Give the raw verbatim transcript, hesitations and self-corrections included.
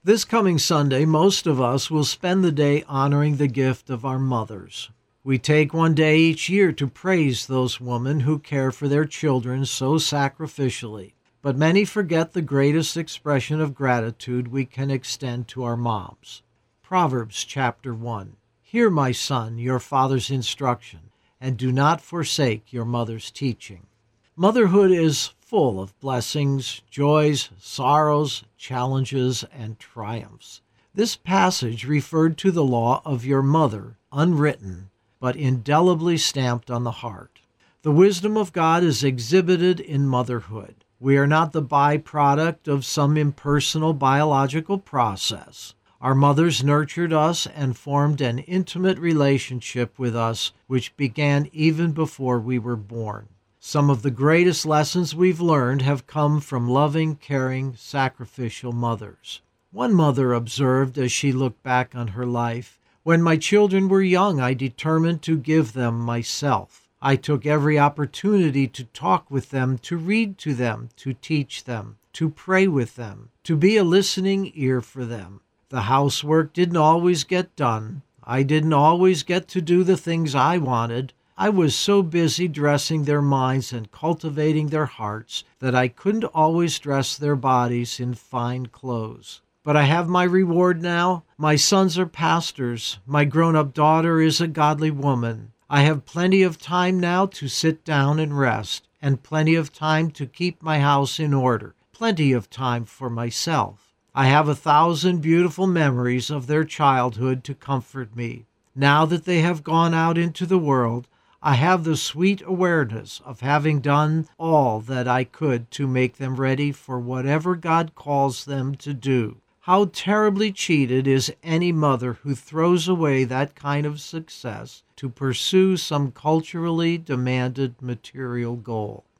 This coming Sunday, most of us will spend the day honoring the gift of our mothers. We take one day each year to praise those women who care for their children so sacrificially. But many forget the greatest expression of gratitude we can extend to our moms. Proverbs chapter one. Hear, my son, your father's instruction, and do not forsake your mother's teaching. Motherhood is full of blessings, joys, sorrows, challenges, and triumphs. This passage referred to the law of your mother, unwritten, but indelibly stamped on the heart. The wisdom of God is exhibited in motherhood. We are not the byproduct of some impersonal biological process. Our mothers nurtured us and formed an intimate relationship with us, which began even before we were born. Some of the greatest lessons we've learned have come from loving, caring, sacrificial mothers. One mother observed as she looked back on her life, "When my children were young, I determined to give them myself. I took every opportunity to talk with them, to read to them, to teach them, to pray with them, to be a listening ear for them. The housework didn't always get done. I didn't always get to do the things I wanted. I was so busy dressing their minds and cultivating their hearts that I couldn't always dress their bodies in fine clothes. But I have my reward now. My sons are pastors. My grown-up daughter is a godly woman. I have plenty of time now to sit down and rest, and plenty of time to keep my house in order, plenty of time for myself. I have a thousand beautiful memories of their childhood to comfort me. Now that they have gone out into the world, I have the sweet awareness of having done all that I could to make them ready for whatever God calls them to do. How terribly cheated is any mother who throws away that kind of success to pursue some culturally demanded material goal.